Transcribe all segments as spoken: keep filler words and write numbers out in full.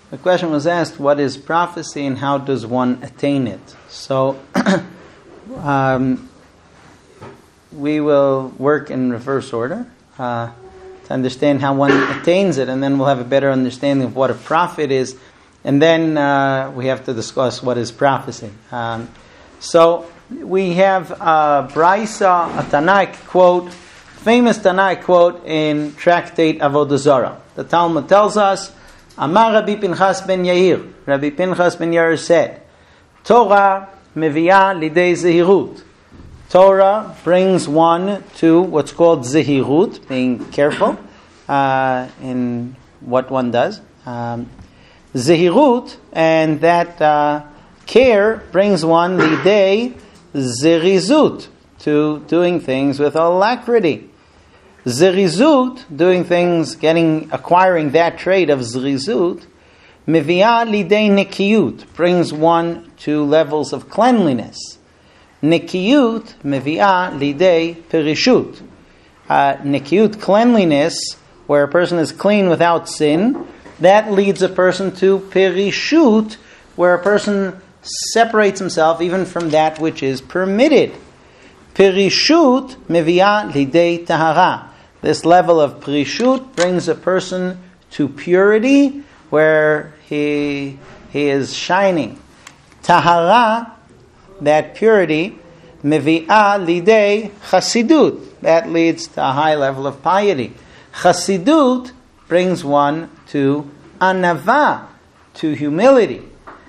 the question was asked, what is prophecy and how does one attain it? So, um, we will work in reverse order uh, to understand how one attains it, and then we'll have a better understanding of what a prophet is, and then uh, we have to discuss what is prophecy. Um, so, we have a Braisa, a Tanakh quote, famous Tanakh quote in Tractate Avodah Zarah. The Talmud tells us, Amar Rabbi Pinchas ben Yair, Rabbi Pinchas ben Yair said, Torah meviah lidei zehirut. Torah brings one to what's called zehirut, being careful uh, in what one does. Um, zehirut, and that uh, care brings one lidei zerizut, to doing things with alacrity. Zerizut, doing things, getting, acquiring that trait of zerizut, meviah lidei nikiyut, brings one to levels of cleanliness. Nikiyut, meviah lidei perishut. Uh, nikiyut, cleanliness, where a person is clean without sin, that leads a person to perishut, where a person separates himself even from that which is permitted. Perishut meviah lidei tahara. This level of perishut brings a person to purity, where he he is shining. Tahara, that purity, mevi'ah lidei chasidut, that leads to a high level of piety. Chasidut brings one to anava, to humility.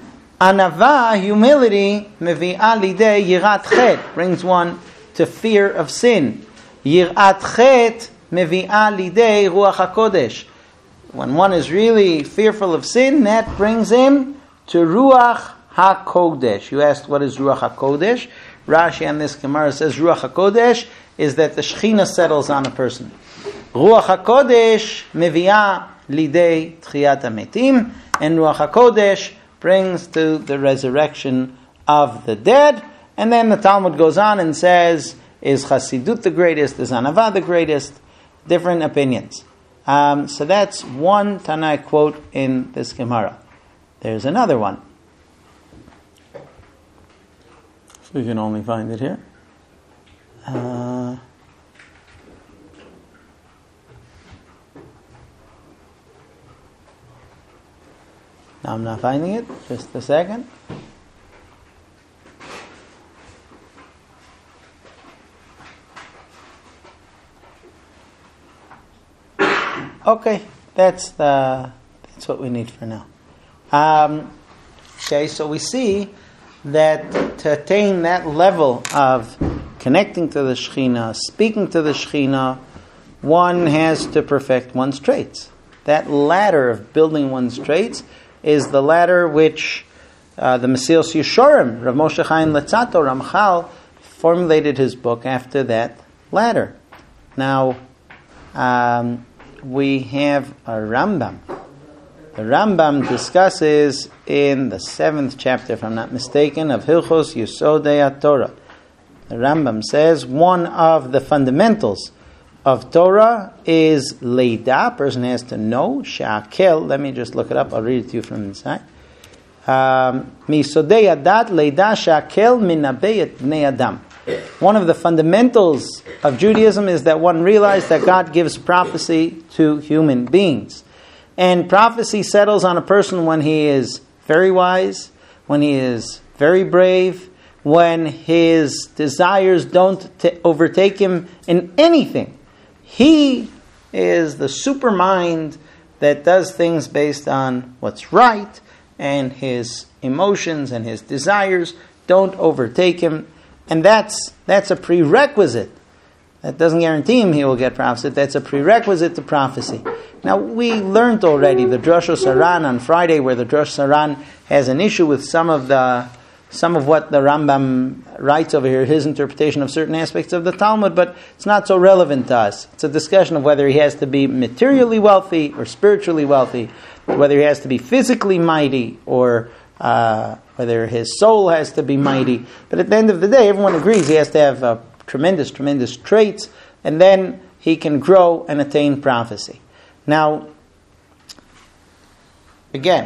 Anava, humility, mevi'ah lidei yirat chet, brings one to fear of sin. Yirat chet mevi'ah lidei ruach hakodesh. When one is really fearful of sin, that brings him to ruach hakodesh. You asked, what is ruach hakodesh? Rashi on this Gemara says ruach hakodesh is that the Shechina settles on a person. Ruach hakodesh mevi'ah lidei tchiyat hametim, and ruach hakodesh brings to the resurrection of the dead. And then the Talmud goes on and says, is Chasidut the greatest? Is Anava the greatest? Different opinions. Um, so that's one Tanakh quote in this Gemara. There's another one. If we can only find it here. Uh, now I'm not finding it. Just a second. Okay, that's the that's what we need for now. Um, okay, so we see that to attain that level of connecting to the Shekhinah, speaking to the Shekhinah, one has to perfect one's traits. That ladder of building one's traits is the ladder which uh, the Mesilas Yesharim, Rav Moshe Chaim Luzzatto, Ramchal, formulated his book after that ladder. Now, um, we have a Rambam. The Rambam discusses in the seventh chapter, if I'm not mistaken, of Hilchos Yesodei HaTorah. The Rambam says one of the fundamentals of Torah is Leida. A person has to know. She'akel. Let me just look it up. I'll read it to you from inside. Misodei Adat Leida She'akel Minabei et Bnei Adam. One of the fundamentals of Judaism is that one realized that God gives prophecy to human beings. And prophecy settles on a person when he is very wise, when he is very brave, when his desires don't t- overtake him in anything. He is the super mind that does things based on what's right, and his emotions and his desires don't overtake him. And that's that's a prerequisite. That doesn't guarantee him he will get prophecy. That's a prerequisite to prophecy. Now, we learned already the Drush Saran on Friday, where the Drush Saran has an issue with some of the some of what the Rambam writes over here, his interpretation of certain aspects of the Talmud, but it's not so relevant to us. It's a discussion of whether he has to be materially wealthy or spiritually wealthy, whether he has to be physically mighty or uh, whether his soul has to be mighty. But at the end of the day, everyone agrees he has to have uh, tremendous, tremendous traits, and then he can grow and attain prophecy. Now, again,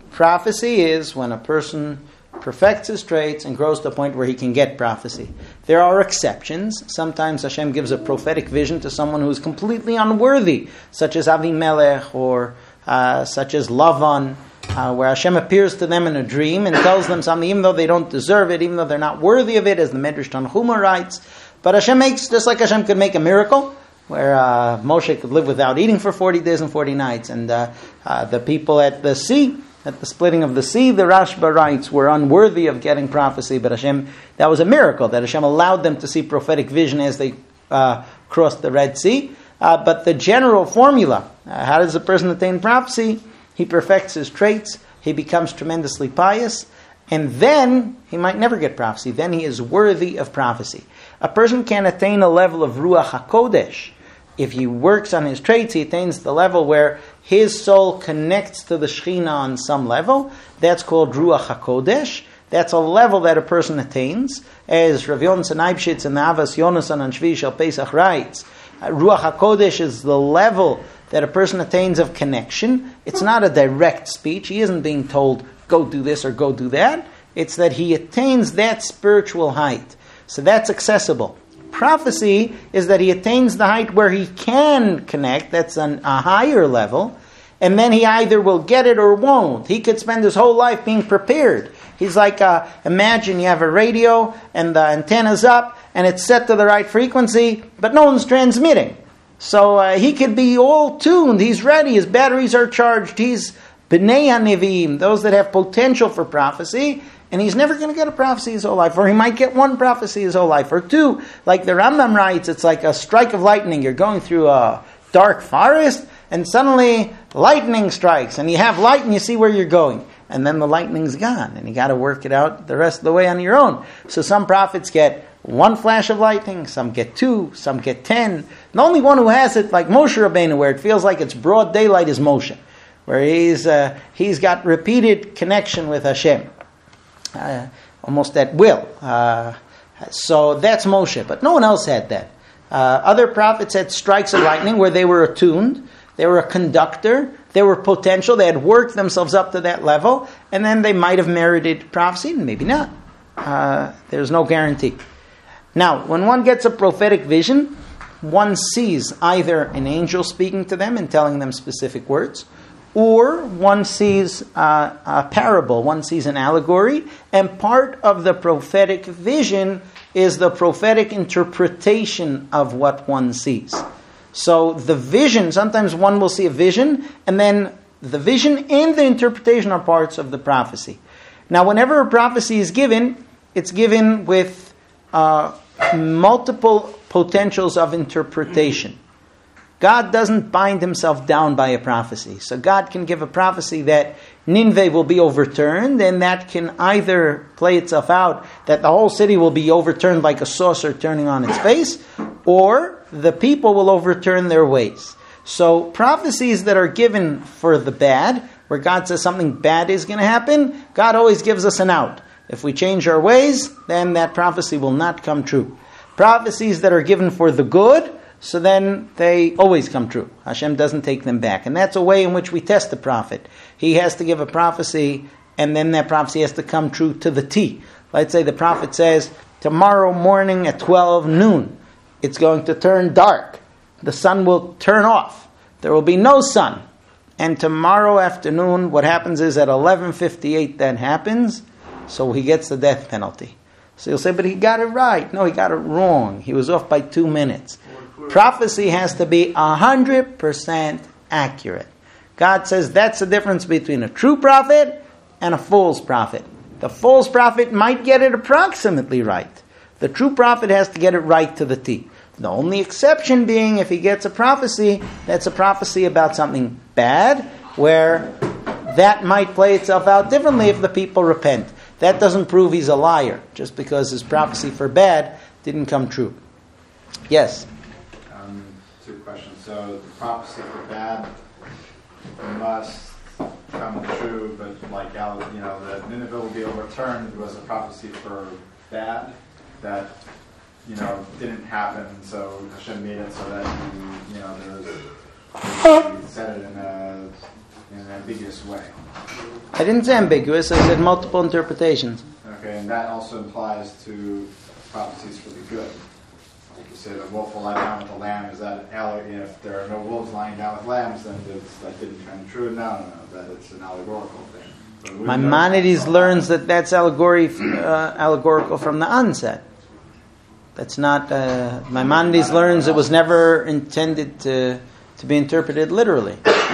prophecy is when a person perfects his traits and grows to a point where he can get prophecy. There are exceptions. Sometimes Hashem gives a prophetic vision to someone who is completely unworthy, such as Avimelech or uh, such as Lavan, uh, where Hashem appears to them in a dream and tells them something, even though they don't deserve it, even though they're not worthy of it, as the Medrash Tanhuma writes. But Hashem makes, just like Hashem could make a miracle, where uh, Moshe could live without eating for forty days and forty nights, and uh, uh, the people at the sea, at the splitting of the sea, the Rashba writes, were unworthy of getting prophecy, but Hashem, that was a miracle, that Hashem allowed them to see prophetic vision as they uh, crossed the Red Sea. Uh, but the general formula, uh, how does a person attain prophecy? He perfects his traits, he becomes tremendously pious, and then he might never get prophecy. Then he is worthy of prophecy. A person can attain a level of Ruach HaKodesh. If he works on his traits, he attains the level where his soul connects to the Shekhinah on some level. That's called Ruach HaKodesh. That's a level that a person attains. As Rav Yonasan Eibshitz in the Avas Yonasan on Shvi Shel Pesach writes, Ruach HaKodesh is the level that a person attains of connection. It's not a direct speech. He isn't being told, go do this or go do that. It's that he attains that spiritual height. So that's accessible. Prophecy is that he attains the height where he can connect. That's an, a higher level. And then he either will get it or won't. He could spend his whole life being prepared. He's like, uh, imagine you have a radio and the antenna's up and it's set to the right frequency, but no one's transmitting. So uh, he could be all tuned. He's ready. His batteries are charged. He's B'nai HaNevi'im, those that have potential for prophecy. And he's never going to get a prophecy his whole life. Or he might get one prophecy his whole life. Or two, like the Rambam writes, it's like a strike of lightning. You're going through a dark forest, and suddenly lightning strikes. And you have light, and you see where you're going. And then the lightning's gone. And you got to work it out the rest of the way on your own. So some prophets get one flash of lightning. Some get two. Some get ten. The only one who has it, like Moshe Rabbeinu, where it feels like it's broad daylight, is Moshe. Where he's uh, he's got repeated connection with Hashem. Uh, almost at will. Uh, so that's Moshe. But no one else had that. Uh, other prophets had strikes of lightning where they were attuned. They were a conductor. They were potential. They had worked themselves up to that level. And then they might have merited prophecy, maybe not. Uh, there's no guarantee. Now, when one gets a prophetic vision, one sees either an angel speaking to them and telling them specific words, or one sees uh, a parable, one sees an allegory, and part of the prophetic vision is the prophetic interpretation of what one sees. So the vision, sometimes one will see a vision, and then the vision and the interpretation are parts of the prophecy. Now, whenever a prophecy is given, it's given with uh, multiple potentials of interpretation. God doesn't bind himself down by a prophecy. So God can give a prophecy that Nineveh will be overturned, and that can either play itself out that the whole city will be overturned like a saucer turning on its face, or the people will overturn their ways. So prophecies that are given for the bad, where God says something bad is going to happen, God always gives us an out. If we change our ways, then that prophecy will not come true. Prophecies that are given for the good, so then they always come true. Hashem doesn't take them back. And that's a way in which we test the prophet. He has to give a prophecy, and then that prophecy has to come true to the T. Let's say the prophet says, tomorrow morning at twelve noon, it's going to turn dark. The sun will turn off. There will be no sun. And tomorrow afternoon, what happens is at eleven fifty-eight that happens, so he gets the death penalty. So you'll say, but he got it right. No, he got it wrong. He was off by two minutes. Prophecy has to be one hundred percent accurate. God says that's the difference between a true prophet and a false prophet. The false prophet might get it approximately right. The true prophet has to get it right to the T. The only exception being if he gets a prophecy, that's a prophecy about something bad, where that might play itself out differently if the people repent. That doesn't prove he's a liar, just because his prophecy for bad didn't come true. Yes? Two questions. So the prophecy for bad must come true, but like you know, that Nineveh will be overturned was a prophecy for bad that you know didn't happen. So Hashem made it so that you, you know there's he said it in a in an ambiguous way. I didn't say ambiguous, I said multiple interpretations. Okay, and that also applies to prophecies for the good. Like you say, the wolf will lie down with the lamb. Is that an allegory? If there are no wolves lying down with lambs, then it's, that didn't come true. No, no, no, that it's an allegorical thing. But we Maimonides learns that that's allegory, uh, allegorical from the onset. That's not. Uh, Maimonides learns it was never intended to to be interpreted literally.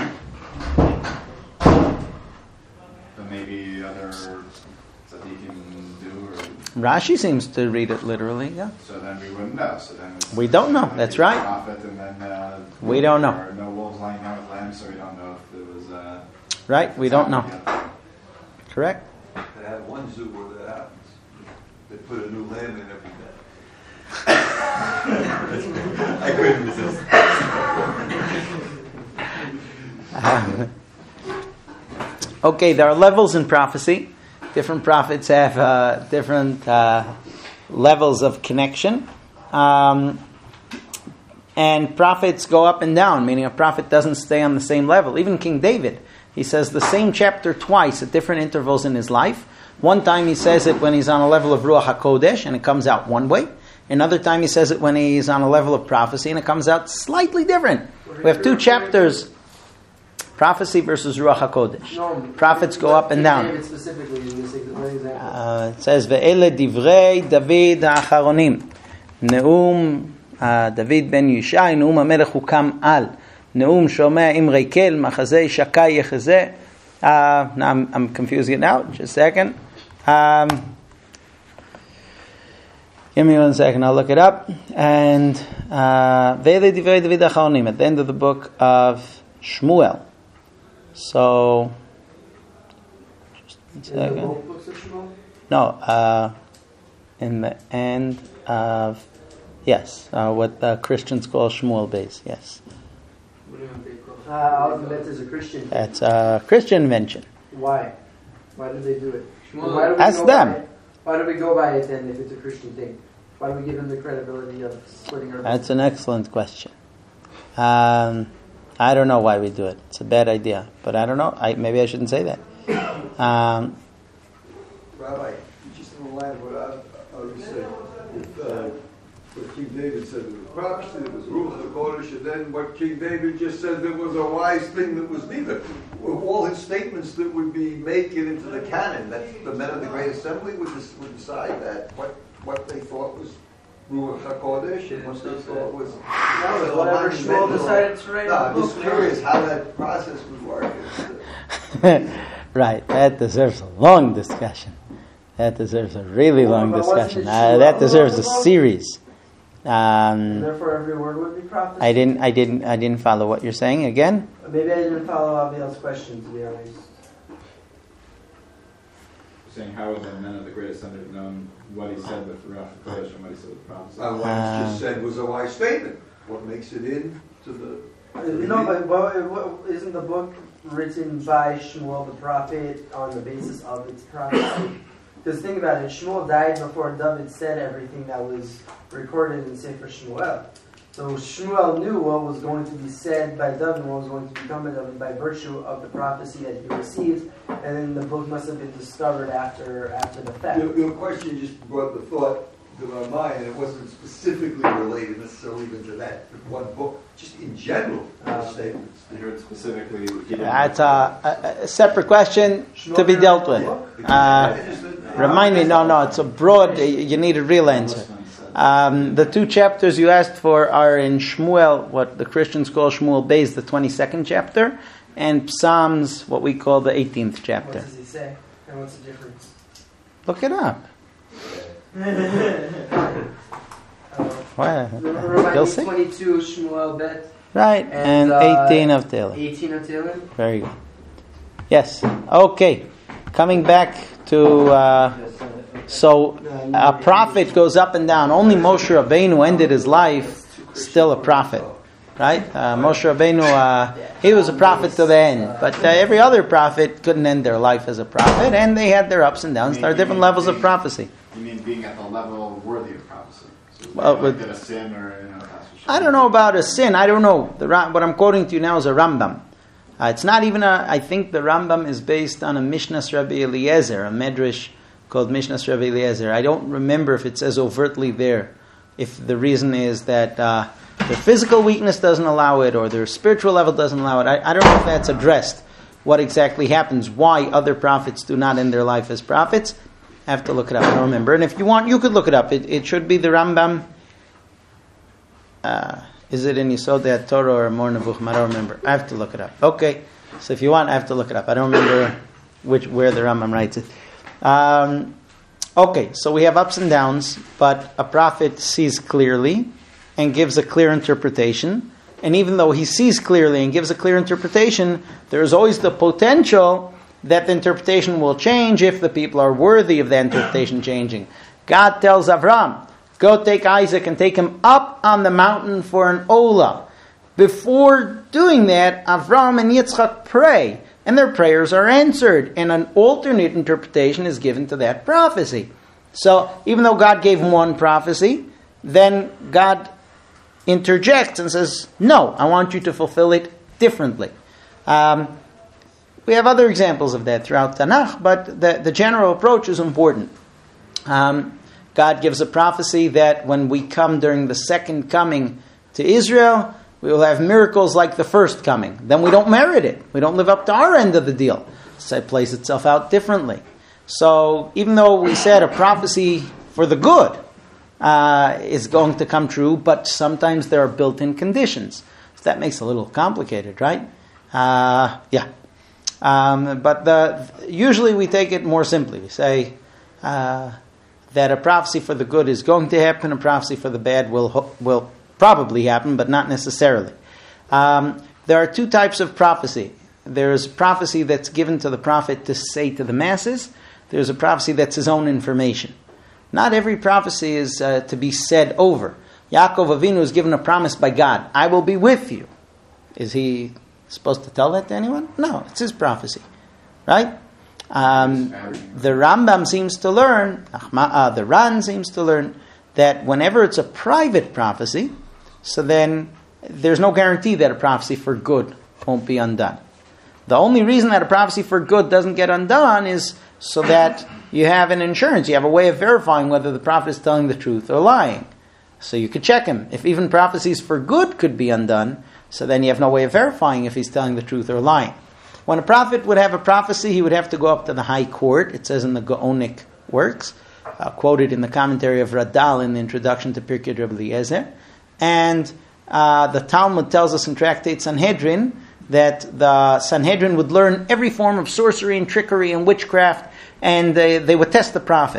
But maybe other tzaddikim do, or Rashi seems to read it literally. Yeah. so then we wouldn't know. So then it's, We don't know. That's right. Prophet, and then uh, We don't know. There are no wolves lying down with lambs, so we don't know if it was. Uh, Right. We don't know. Correct. They have one zoo where that happens. They put a new lamb in every day. I couldn't resist. Um, okay, there are levels in prophecy. Different prophets have uh, different uh, levels of connection. Um, and prophets go up and down, meaning a prophet doesn't stay on the same level. Even King David, he says the same chapter twice at different intervals in his life. One time he says it when he's on a level of Ruach HaKodesh and it comes out one way. Another time he says it when he's on a level of prophecy and it comes out slightly different. We have two chapters, prophecy versus Ruach HaKodesh. No, Prophets go up and down. David specifically in this one example. Uh, it says, Ve'ele divrei David ha'acharonim. Neum uh, David ben Yishai, Neum HaMelech hukam al. Neum shomea imrei kel, machazei shakai yechazeh. Uh, now I'm, I'm confusing it now. Just a second. Um, give me one second. I'll look it up. And Ve'ele divrei David ha'acharonim at the end of the book of Shmuel. So, just one second. Both books of Shmuel? No, uh, in the end of, yes, uh, what uh, Christians call Shmuel base, yes. What do you mean they call? Uh, I was meant as a Christian. That's a Christian invention. Why? Why did they do it? Shmuel, Why do we ask go them. by it? Why do we go by it then if it's a Christian thing? Why do we give them the credibility of splitting our That's an excellent question. Um, I don't know why we do it. It's a bad idea, but I don't know. I, maybe I shouldn't say that. Um, Rabbi, just in the line of what I, I was saying, if uh, what King David said, it was prophecy, it was Ruach HaKodesh, and then what King David just said, there was a wise thing that was neither. All his statements that would be make it into the canon, that the men of the Great Assembly would, des- would decide that what, what they thought was Ruach HaKodesh and what they thought was... No, it's whatever Shmuel decided to write. No, I'm just curious how that process would work. right, that deserves a long discussion. That deserves a really long But wasn't discussion. it Uh, that Shmuel deserves a alone? series. And Um, therefore every word would be prophecy. I didn't, I didn't, I didn't follow what you're saying again. Maybe I didn't follow Aviel's question, to be honest. saying how would the men of the Great Assembly have known what he said with Ruach HaKodesh and what he said with prophecy? Uh, what Uh, he just said was a wise statement. What makes it in to the... Uh, No, but well, it- well, isn't the book written by Shmuel the prophet on the basis of its prophecy? Because think about it, Shmuel died before David said everything that was recorded in Sefer Shmuel. So Shmuel knew what was going to be said by David, what was going to become by David by virtue of the prophecy that he received, and then the book must have been discovered after after the fact. Your, your question just brought the thought to my mind, and it wasn't specifically related necessarily even to that one book, just in general, Uh, the statements. I heard specifically. He didn't That's a, a, a separate question to be dealt with. Uh, remind me, no, no, it's a broad, you need a real answer. Um, the two chapters you asked for are in Shmuel, what the Christians call Shmuel Beis, the twenty-second chapter, and Psalms, what we call the eighteenth What chapter. does he say? And what's the difference? Look it up. Uh, Well, Remind you'll me, see. twenty-two Shmuel Bet, Right, and And, uh, eighteen of Tehillim. eighteen of Tehillim. Very good. Yes. Okay. Coming back to uh, so a prophet goes up and down. Only Moshe Rabbeinu ended his life still a prophet, right? Uh, Moshe Rabbeinu, uh, he was a prophet to the end, but uh, every other prophet couldn't end their life as a prophet, and they had their ups and downs. There are different levels of prophecy. You mean being at the level worthy of prophecy? So Well, like with- did a sin or you know? That's for sure. I don't know about a sin. I don't know. The, Ra- what I'm quoting to you now is a Rambam. Uh, it's not even a, I think the Rambam is based on a Mishnah's Rabbi Eliezer, a medrash called Mishnah's Rabbi Eliezer. I don't remember if it says overtly there, if the reason is that uh, their physical weakness doesn't allow it or their spiritual level doesn't allow it. I, I don't know if that's addressed, what exactly happens, why other prophets do not end their life as prophets. I have to look it up, I don't remember. And if you want, you could look it up. It, it should be the Rambam. Uh, is it in Yesod HaTorah or Mor Nevuchim? I don't remember. I have to look it up. Okay, so if you want, I have to look it up. I don't remember which where the Rambam writes it. Um, okay, so we have ups and downs, but a prophet sees clearly and gives a clear interpretation. And even though he sees clearly and gives a clear interpretation, there is always the potential that the interpretation will change if the people are worthy of the interpretation changing. God tells Avram, go take Isaac and take him up on the mountain for an olah. Before doing that, Avram and Yitzchak pray, and their prayers are answered, and an alternate interpretation is given to that prophecy. So, even though God gave one prophecy, then God interjects and says, no, I want you to fulfill it differently. Um, we have other examples of that throughout Tanakh, but the, the general approach is important. Um, God gives a prophecy that when we come during the second coming to Israel, we will have miracles like the first coming. Then we don't merit it. We don't live up to our end of the deal. So it plays itself out differently. So even though we said a prophecy for the good uh, is going to come true, but sometimes there are built-in conditions. So that makes it a little complicated, right? Uh, yeah. Um, but the, usually we take it more simply. We say uh, that a prophecy for the good is going to happen, a prophecy for the bad will will probably happen, but not necessarily. Um, there are two types of prophecy. There's prophecy that's given to the prophet to say to the masses. There's a prophecy that's his own information. Not every prophecy is uh, to be said over. Yaakov Avinu is given a promise by God. I will be with you. Is he supposed to tell that to anyone? No, it's his prophecy. Right? Um, the Rambam seems to learn, uh, the Ran seems to learn, that whenever it's a private prophecy, so then there's no guarantee that a prophecy for good won't be undone. The only reason that a prophecy for good doesn't get undone is so that you have an insurance. You have a way of verifying whether the prophet is telling the truth or lying. So you could check him. If even prophecies for good could be undone, so then you have no way of verifying if he's telling the truth or lying. When a prophet would have a prophecy, he would have to go up to the high court. It says in the Gaonic works, uh, quoted in the commentary of Radal in the introduction to Pirkei Rebbe Eliezer. And uh, the Talmud tells us in Tractate Sanhedrin that the Sanhedrin would learn every form of sorcery and trickery and witchcraft, and they, they would test the prophet.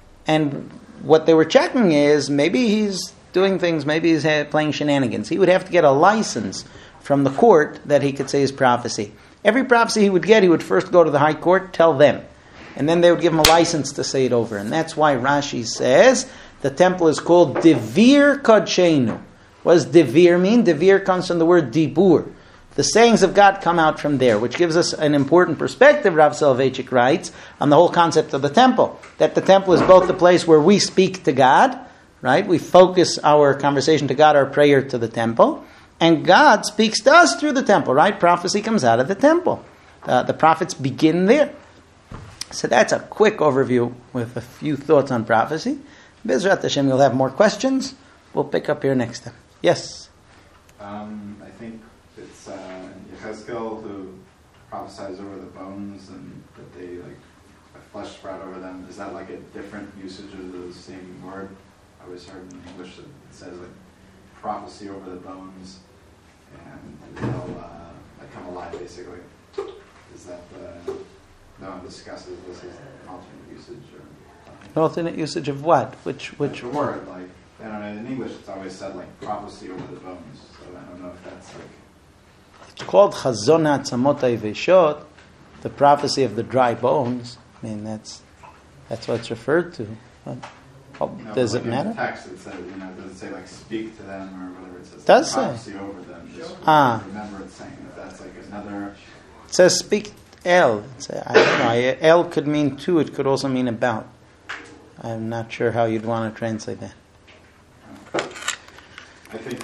And what they were checking is, maybe he's doing things, maybe he's playing shenanigans. He would have to get a license from the court that he could say his prophecy. Every prophecy he would get, he would first go to the high court, tell them. And then they would give him a license to say it over. And that's why Rashi says the temple is called Devir Kodshenu. What does Devir mean? Devir comes from the word Dibur. The sayings of God come out from there, which gives us an important perspective, Rav Soloveitchik writes, on the whole concept of the temple. That the temple is both the place where we speak to God, right? We focus our conversation to God, our prayer to the temple. And God speaks to us through the temple, right? Prophecy comes out of the temple. Uh, the prophets begin there. So that's a quick overview with a few thoughts on prophecy. Bezrat Hashem, you'll have more questions. We'll pick up here next time. Yes? Um, I think it's uh, Yechezkel who prophesies over the bones and that they, like, a flesh sprout over them. Is that like a different usage of the same word? I always heard in English that it says, like, prophecy over the bones and they'll uh, like come alive, basically. Is that the... No one discusses this as an alternate usage or something. An alternate usage of what? Which which like word? Like, I don't know, in English it's always said like prophecy over the bones. So I don't know if that's like... It's called Chazon HaAtzamot HaYeveshot, the prophecy of the dry bones. I mean, that's that's what it's referred to. But, oh, no, does like it matter? In the text it says, you know, does it say like speak to them or whatever it says? It does like, say. Prophecy over them. Just Ah. remember it saying that that's like another... It says speak El. It's, I don't know. El could mean to. It could also mean about. I'm not sure how you'd want to translate that. I think